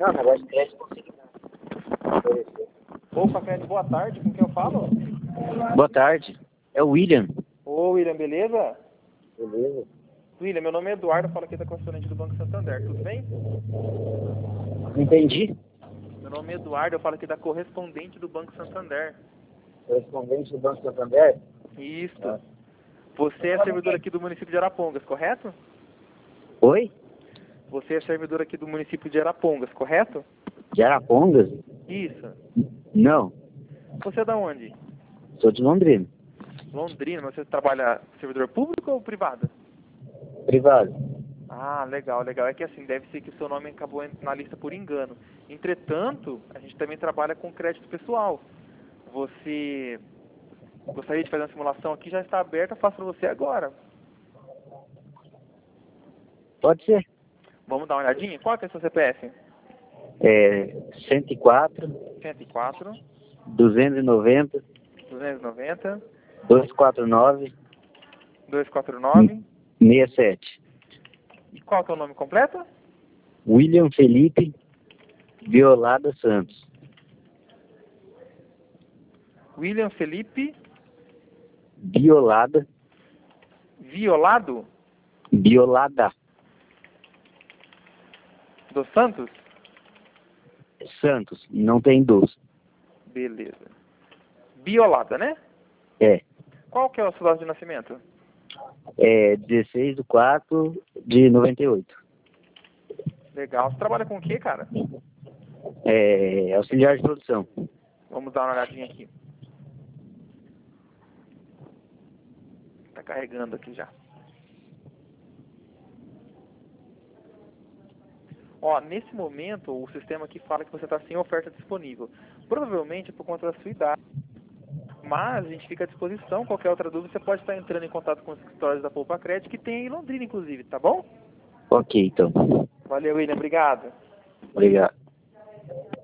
Não, negócio de crédito consegui oferecer. Opa, Crédito, boa tarde, com quem eu falo? Boa tarde. É o William. Ô, William, beleza? Beleza? William, meu nome é Eduardo, eu falo aqui da correspondente do Banco Santander, tudo bem? Não entendi. Meu nome é Eduardo, eu falo aqui da correspondente do Banco Santander. Correspondente do Banco Santander? Isso. Ah. Você é servidor aqui do município de Arapongas, correto? Oi? Você é servidor aqui do município de Arapongas, correto? De Arapongas? Isso. Não. Você é da onde? Sou de Londrina. Londrina, mas você trabalha servidor público ou privado? Privado. Ah, legal, legal. É que assim, deve ser que o seu nome acabou na lista por engano. Entretanto, a gente também trabalha com crédito pessoal. Você gostaria de fazer uma simulação aqui? Já está aberta, faço para você agora. Pode ser. Vamos dar uma olhadinha? Qual que é o seu CPF? É 104, 104, 290, 290, 249, 249. 67. E qual que é o nome completo? William Felipe Violada Santos. William Felipe Violada. Violado Violada dos Santos? Santos. Não tem dos. Beleza. Biolada, né? É. Qual que é a sua data de nascimento? É 16 de 4 de 98. Legal. Você trabalha com o quê, cara? É auxiliar de produção. Vamos dar uma olhadinha aqui. Tá carregando aqui já. Ó, nesse momento, o sistema aqui fala que você está sem oferta disponível. Provavelmente é por conta da sua idade. Mas a gente fica à disposição. Qualquer outra dúvida, você pode estar entrando em contato com os escritórios da Poupa Crédito, que tem em Londrina, inclusive, tá bom? Ok, então. Valeu, William. Obrigado. Obrigado.